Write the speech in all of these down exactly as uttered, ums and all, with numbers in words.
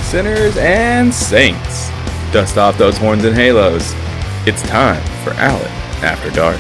Sinners and saints, dust off those horns and halos. It's time for Allen After Dark.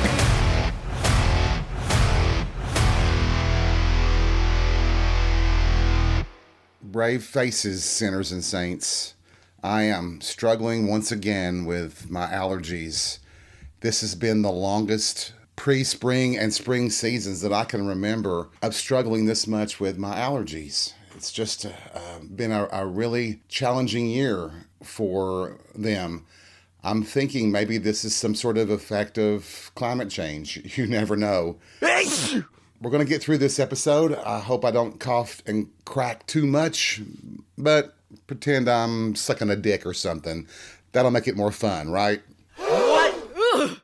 Brave faces, sinners and saints. I am struggling once again with my allergies. This has been the longest pre-spring and spring seasons that I can remember of struggling this much with my allergies. It's just uh, been a, a really challenging year for them. I'm thinking maybe this is some sort of effect of climate change. You never know. We're going to get through this episode. I hope I don't cough and crack too much, but pretend I'm sucking a dick or something. That'll make it more fun, right? What?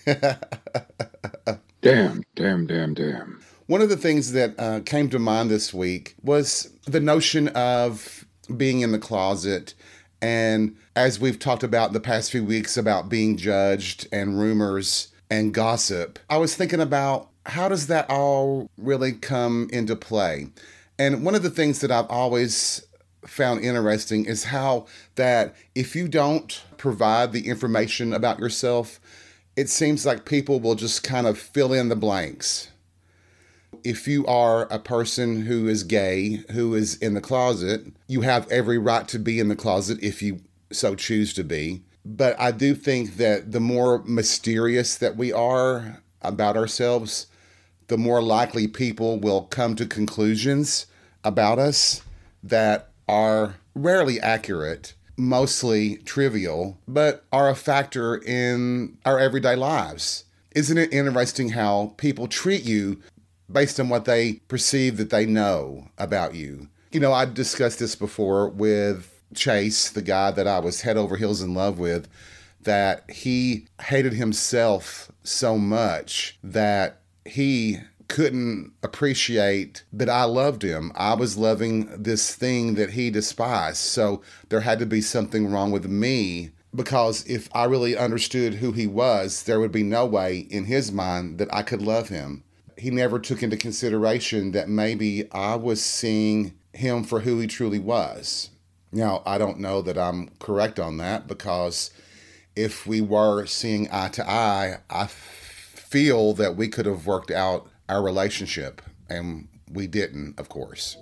Damn, damn, damn, damn. One of the things that uh, came to mind this week was the notion of being in the closet. And as we've talked about the past few weeks about being judged and rumors and gossip, I was thinking about how does that all really come into play? And one of the things that I've always found interesting is how that if you don't provide the information about yourself, it seems like people will just kind of fill in the blanks. If you are a person who is gay, who is in the closet, you have every right to be in the closet if you so choose to be. But I do think that the more mysterious that we are about ourselves, the more likely people will come to conclusions about us that are rarely accurate, mostly trivial, but are a factor in our everyday lives. Isn't it interesting how people treat you based on what they perceive that they know about you? You know, I discussed this before with Chase, the guy that I was head over heels in love with, that he hated himself so much that he couldn't appreciate that I loved him. I was loving this thing that he despised. So there had to be something wrong with me, because if I really understood who he was, there would be no way in his mind that I could love him. He never took into consideration that maybe I was seeing him for who he truly was. Now, I don't know that I'm correct on that, because if we were seeing eye to eye, I feel that we could have worked out our relationship, and we didn't, of course.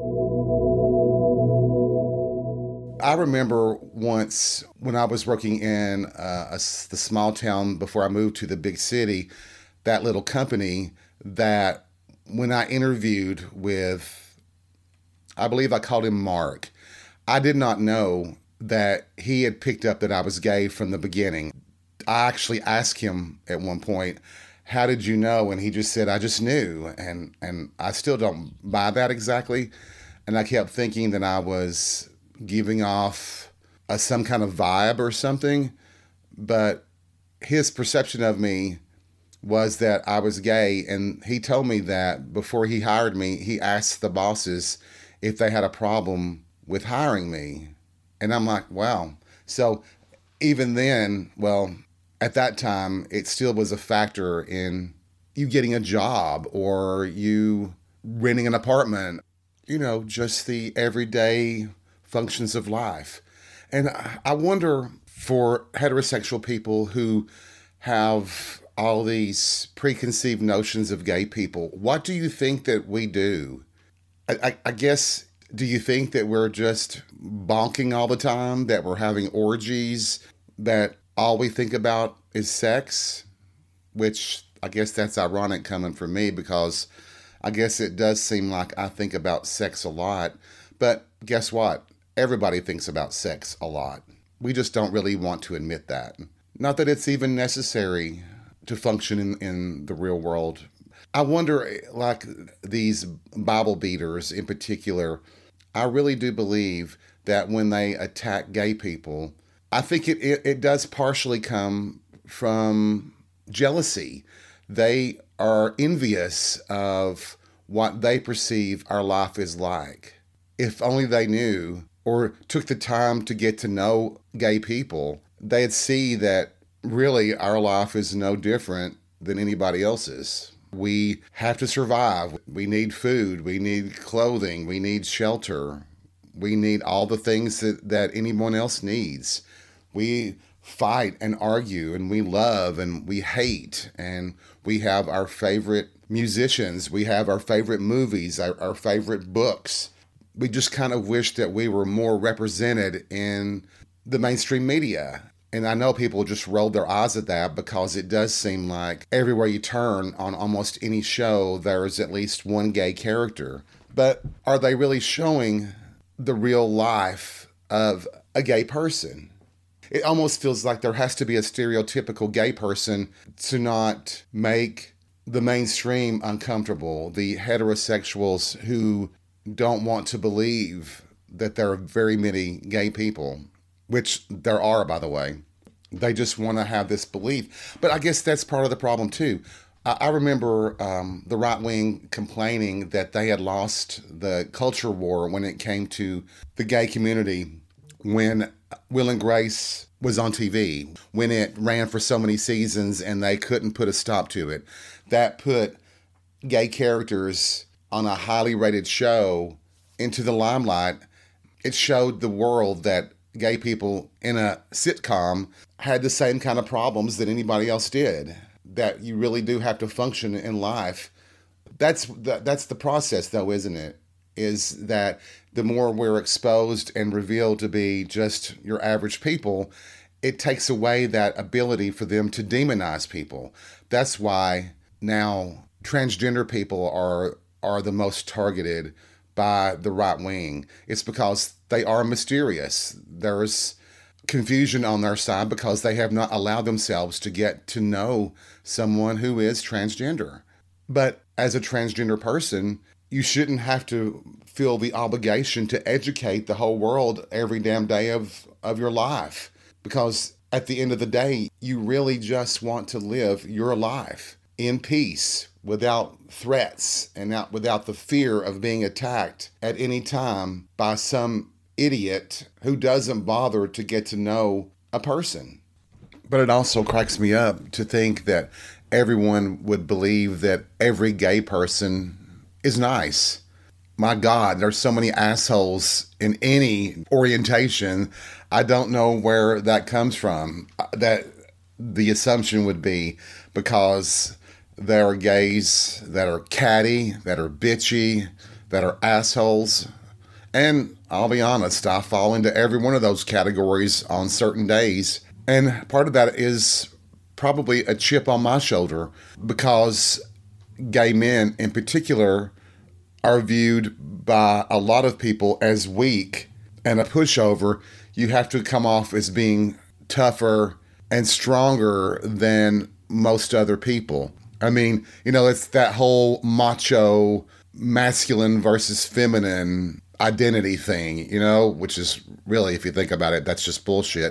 I remember once when I was working in uh, a, the small town before I moved to the big city, that little company, that when I interviewed with, I believe I called him Mark, I did not know that he had picked up that I was gay from the beginning. I actually asked him at one point, how did you know? And he just said, I just knew. And, and I still don't buy that exactly. And I kept thinking that I was giving off a, some kind of vibe or something. But his perception of me was that I was gay. And he told me that before he hired me, he asked the bosses if they had a problem with hiring me. And I'm like, wow. So even then, well, at that time, it still was a factor in you getting a job or you renting an apartment, you know, just the everyday functions of life. And I wonder, for heterosexual people who have all these preconceived notions of gay people, what do you think that we do? I, I, I guess, do you think that we're just bonking all the time, that we're having orgies, that all we think about is sex? Which I guess that's ironic coming from me, because I guess it does seem like I think about sex a lot. But guess what? Everybody thinks about sex a lot. We just don't really want to admit that. Not that it's even necessary to function in, in the real world. I wonder, like these Bible beaters in particular, I really do believe that when they attack gay people, I think it, it, it does partially come from jealousy. They are envious of what they perceive our life is like. If only they knew or took the time to get to know gay people, they'd see that really our life is no different than anybody else's. We have to survive. We need food. We need clothing. We need shelter. We need all the things that, that anyone else needs. We fight and argue, and we love and we hate, and we have our favorite musicians. We have our favorite movies, our, our favorite books. We just kind of wish that we were more represented in the mainstream media. And I know people just rolled their eyes at that because it does seem like everywhere you turn on almost any show, there's at least one gay character. But are they really showing the real life of a gay person? It almost feels like there has to be a stereotypical gay person to not make the mainstream uncomfortable, the heterosexuals who don't want to believe that there are very many gay people, which there are, by the way. They just want to have this belief. But I guess that's part of the problem, too. I, I remember um, the right wing complaining that they had lost the culture war when it came to the gay community when Will and Grace was on T V, when it ran for so many seasons and they couldn't put a stop to it. That put gay characters on a highly rated show into the limelight. It showed the world that gay people in a sitcom had the same kind of problems that anybody else did, that you really do have to function in life. That's the, that's the process, though, isn't it? Is that the more we're exposed and revealed to be just your average people, it takes away that ability for them to demonize people. That's why now transgender people are are the most targeted by the right wing. It's because they are mysterious. There's confusion on their side because they have not allowed themselves to get to know someone who is transgender. But as a transgender person, you shouldn't have to feel the obligation to educate the whole world every damn day of, of your life. Because at the end of the day, you really just want to live your life in peace, without threats and not without the fear of being attacked at any time by some idiot who doesn't bother to get to know a person. But it also cracks me up to think that everyone would believe that every gay person is nice. My God, there's so many assholes in any orientation. I don't know where that comes from. That the assumption would be because there are gays that are catty, that are bitchy, that are assholes. And I'll be honest, I fall into every one of those categories on certain days. And part of that is probably a chip on my shoulder because gay men in particular are viewed by a lot of people as weak and a pushover. You have to come off as being tougher and stronger than most other people. I mean, you know, it's that whole macho, masculine versus feminine identity thing, you know, which is really, if you think about it, that's just bullshit.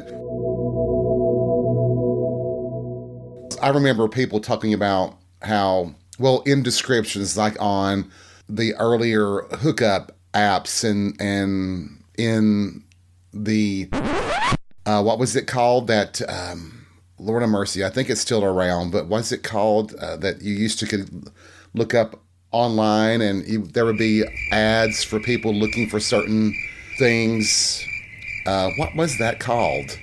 I remember people talking about how, well, in descriptions, like on the earlier hookup apps and, and in the, uh, what was it called? That, um, Lord of mercy, I think it's still around, but what's it called uh, that you used to could look up online and you, there would be ads for people looking for certain things. Uh, what was that called?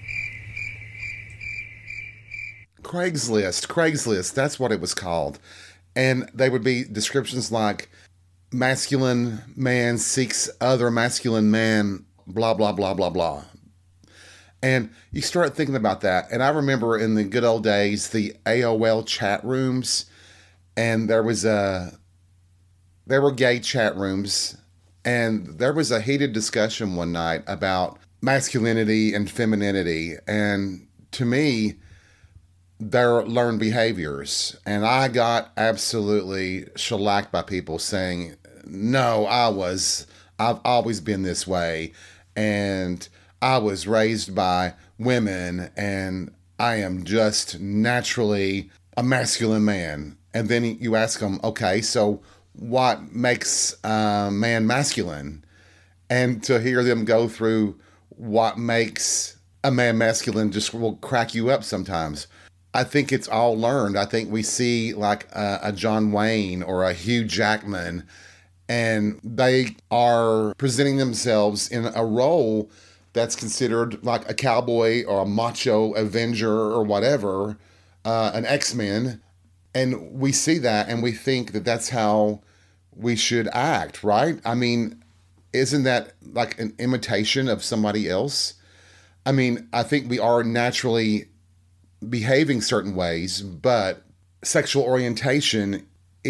Craigslist. Craigslist, that's what it was called. And they would be descriptions like, masculine man seeks other masculine man, blah, blah, blah, blah, blah. And you start thinking about that. And I remember in the good old days, the A O L chat rooms, and there was a, there were gay chat rooms, and there was a heated discussion one night about masculinity and femininity. And to me, they're learned behaviors. And I got absolutely shellacked by people saying, no, I was, I've always been this way. And I was raised by women and I am just naturally a masculine man. And then you ask them, okay, so what makes a man masculine? And to hear them go through what makes a man masculine just will crack you up sometimes. I think it's all learned. I think we see like a, a John Wayne or a Hugh Jackman, and they are presenting themselves in a role that's considered like a cowboy or a macho avenger or whatever, uh, an X-Men. And we see that and we think that that's how we should act, right? I mean, isn't that like an imitation of somebody else? I mean, I think we are naturally behaving certain ways, but sexual orientation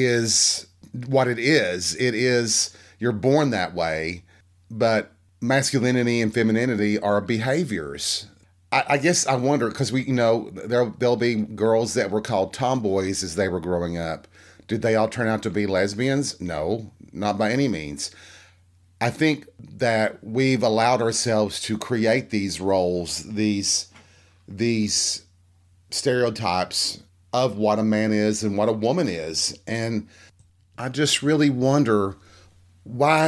is what it is. It is, you're born that way, but masculinity and femininity are behaviors. I, I guess I wonder, because we, you know, there, there'll be girls that were called tomboys as they were growing up. Did they all turn out to be lesbians? No, not by any means. I think that we've allowed ourselves to create these roles, these, these stereotypes of what a man is and what a woman is. And I just really wonder why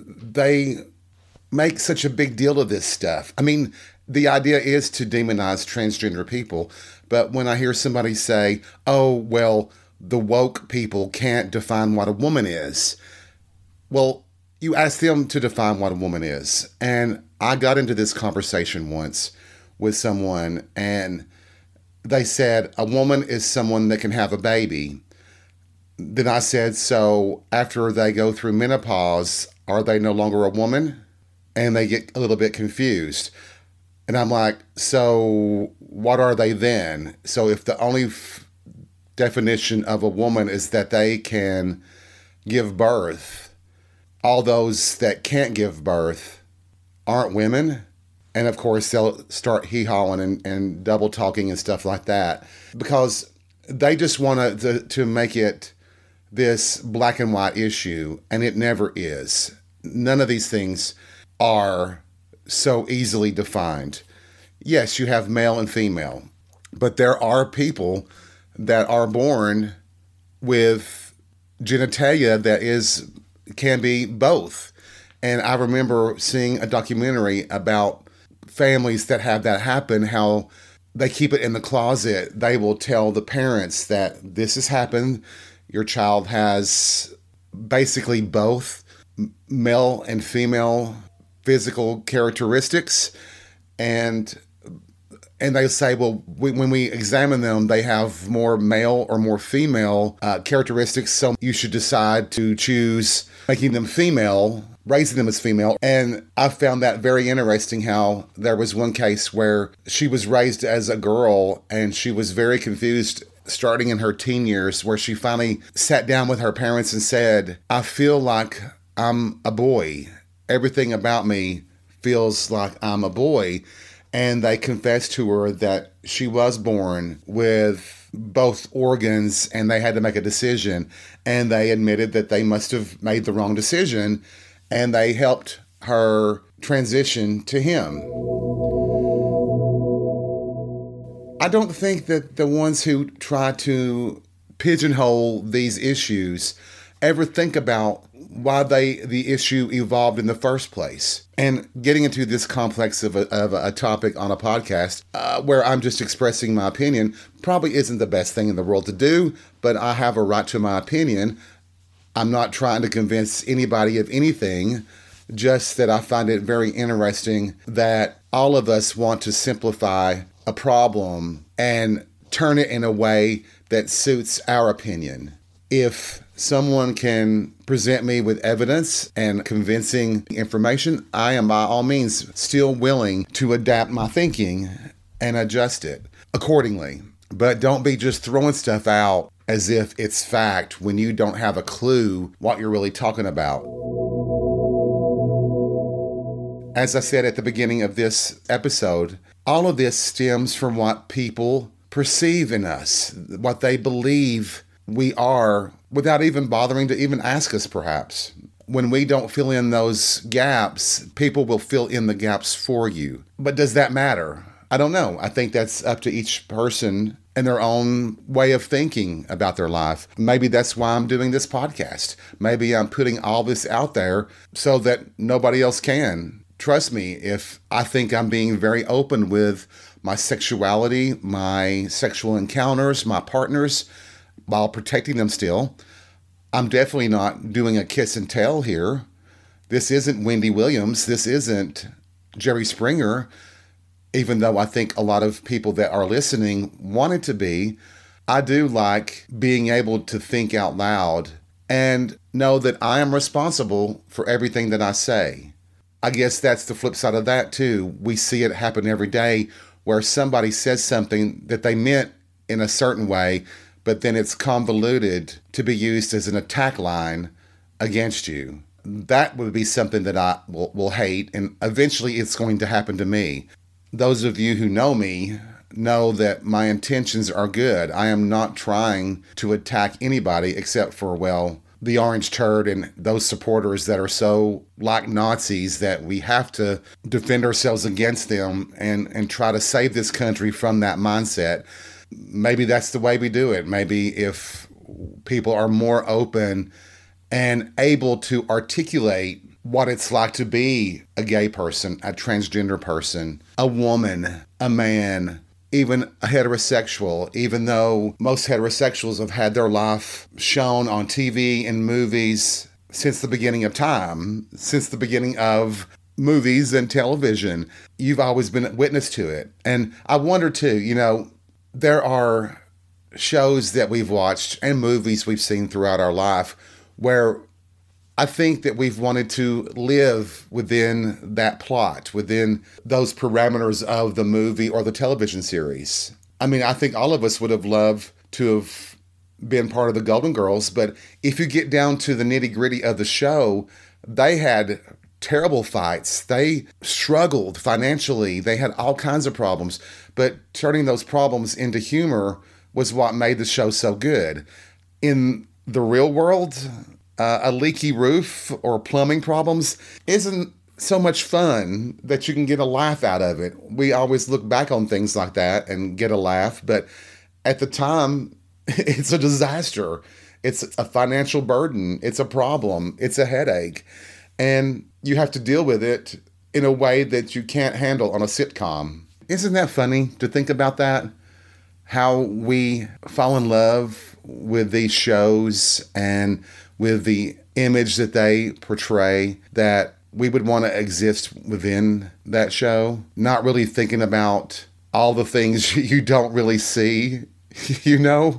they make such a big deal of this stuff. I mean, the idea is to demonize transgender people, but when I hear somebody say, oh, well, the woke people can't define what a woman is, well, you ask them to define what a woman is. And I got into this conversation once with someone, and they said, a woman is someone that can have a baby. Then I said, so after they go through menopause, are they no longer a woman? And they get a little bit confused. And I'm like, so what are they then? So if the only f- definition of a woman is that they can give birth, all those that can't give birth aren't women? And of course, they'll start hee-hawing and, and double talking and stuff like that, because they just want to to make it this black and white issue, and it never is. None of these things are so easily defined. Yes, you have male and female, but there are people that are born with genitalia that is can be both. And I remember seeing a documentary about families that have that happen, how they keep it in the closet. They will tell the parents that this has happened. Your child has basically both male and female physical characteristics. And and they say, well, we, when we examine them, they have more male or more female uh, characteristics. So you should decide to choose making them female, raising them as female. And I found that very interesting, how there was one case where she was raised as a girl and she was very confused starting in her teen years, where she finally sat down with her parents and said, I feel like I'm a boy. Everything about me feels like I'm a boy. And they confessed to her that she was born with both organs and they had to make a decision. And they admitted that they must have made the wrong decision, and they helped her transition to him. I don't think that the ones who try to pigeonhole these issues ever think about why they the issue evolved in the first place. And getting into this complex of a, of a topic on a podcast uh, where I'm just expressing my opinion probably isn't the best thing in the world to do, but I have a right to my opinion. I'm not trying to convince anybody of anything, just that I find it very interesting that all of us want to simplify a problem and turn it in a way that suits our opinion. If someone can present me with evidence and convincing information, I am by all means still willing to adapt my thinking and adjust it accordingly. But don't be just throwing stuff out as if it's fact when you don't have a clue what you're really talking about. As I said at the beginning of this episode, all of this stems from what people perceive in us, what they believe we are, without even bothering to even ask us, perhaps. When we don't fill in those gaps, people will fill in the gaps for you. But does that matter? I don't know. I think that's up to each person and their own way of thinking about their life. Maybe that's why I'm doing this podcast. Maybe I'm putting all this out there so that nobody else can. Trust me, if I think I'm being very open with my sexuality, my sexual encounters, my partners, while protecting them still, I'm definitely not doing a kiss and tell here. This isn't Wendy Williams. This isn't Jerry Springer, even though I think a lot of people that are listening want it to be. I do like being able to think out loud and know that I am responsible for everything that I say. I guess that's the flip side of that too. We see it happen every day where somebody says something that they meant in a certain way, but then it's convoluted to be used as an attack line against you. That would be something that I will, will hate, and eventually it's going to happen to me. Those of you who know me know that my intentions are good. I am not trying to attack anybody except for, well, the orange turd and those supporters that are so like Nazis that we have to defend ourselves against them and, and try to save this country from that mindset. Maybe that's the way we do it. Maybe if people are more open and able to articulate what it's like to be a gay person, a transgender person, a woman, a man, even a heterosexual, even though most heterosexuals have had their life shown on T V and movies since the beginning of time, since the beginning of movies and television. You've always been witness to it. And I wonder too, you know, there are shows that we've watched and movies we've seen throughout our life where I think that we've wanted to live within that plot, within those parameters of the movie or the television series. I mean, I think all of us would have loved to have been part of the Golden Girls, but if you get down to the nitty-gritty of the show, they had terrible fights. They struggled financially. They had all kinds of problems, but turning those problems into humor was what made the show so good. In the real world, uh, a leaky roof or plumbing problems isn't so much fun that you can get a laugh out of it. We always look back on things like that and get a laugh, but at the time, it's a disaster. It's a financial burden. It's a problem. It's a headache. And you have to deal with it in a way that you can't handle on a sitcom. Isn't that funny to think about that? How we fall in love with these shows and with the image that they portray, that we would want to exist within that show, not really thinking about all the things you don't really see, you know?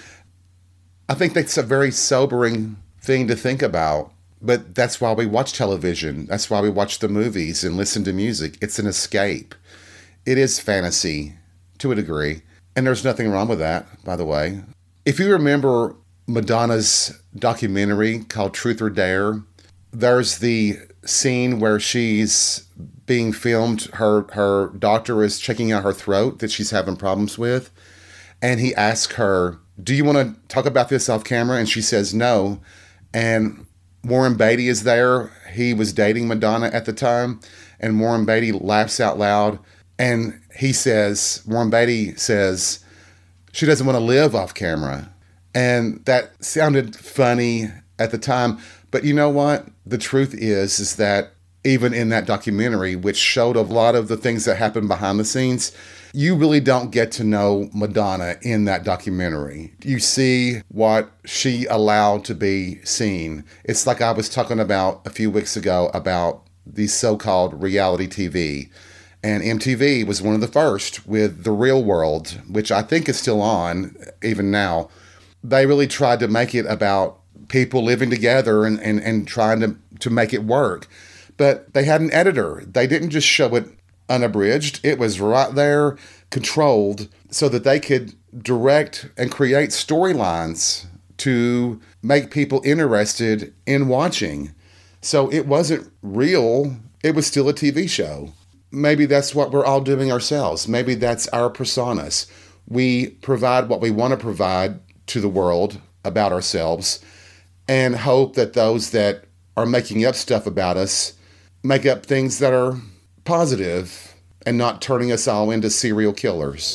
I think that's a very sobering thing to think about. But that's why we watch television. That's why we watch the movies and listen to music. It's an escape. It is fantasy to a degree. And there's nothing wrong with that, by the way. If you remember Madonna's documentary called Truth or Dare, there's the scene where she's being filmed. Her, her doctor is checking out her throat that she's having problems with. And he asks her, do you want to talk about this off camera? And she says no. And Warren Beatty is there. He was dating Madonna at the time. And Warren Beatty laughs out loud. And he says, Warren Beatty says, she doesn't want to live off camera. And that sounded funny at the time. But you know what? The truth is, is that even in that documentary, which showed a lot of the things that happened behind the scenes, you really don't get to know Madonna in that documentary. You see what she allowed to be seen. It's like I was talking about a few weeks ago about the so-called reality T V. And M T V was one of the first with The Real World, which I think is still on even now. They really tried to make it about people living together and, and, and trying to, to make it work. But they had an editor. They didn't just show it unabridged. It was right there, controlled, so that they could direct and create storylines to make people interested in watching. So it wasn't real. It was still a T V show. Maybe that's what we're all doing ourselves. Maybe that's our personas. We provide what we want to provide to the world about ourselves and hope that those that are making up stuff about us make up things that are positive and not turning us all into serial killers.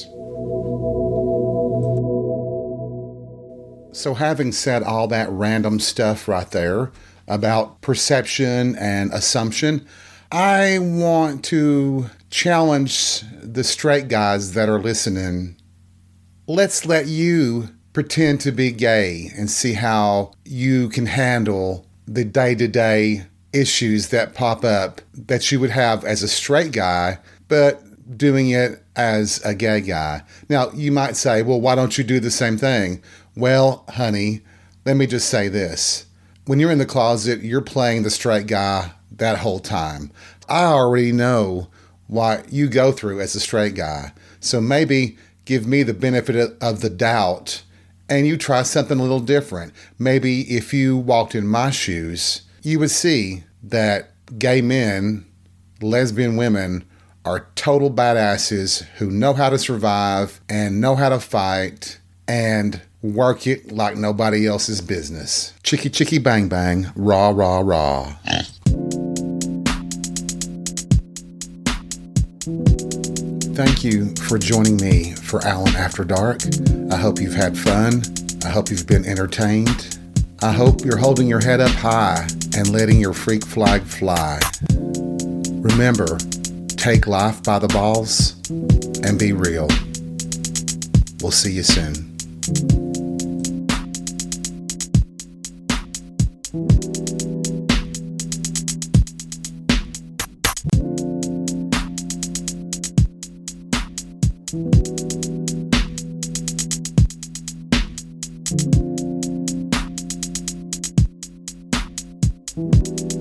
So having said all that random stuff right there about perception and assumption, I want to challenge the straight guys that are listening. Let's let you pretend to be gay and see how you can handle the day-to-day issues that pop up that you would have as a straight guy, but doing it as a gay guy. Now, you might say, well, why don't you do the same thing? Well, honey, let me just say this. When you're in the closet, you're playing the straight guy that whole time. I already know what you go through as a straight guy. So maybe give me the benefit of the doubt and you try something a little different. Maybe if you walked in my shoes, you would see that gay men, lesbian women, are total badasses who know how to survive and know how to fight and work it like nobody else's business. Chicky chicky bang bang, rah rah rah. Thank you for joining me for Alan After Dark. I hope you've had fun. I hope you've been entertained. I hope you're holding your head up high and letting your freak flag fly. Remember, take life by the balls and be real. We'll see you soon. Thank you.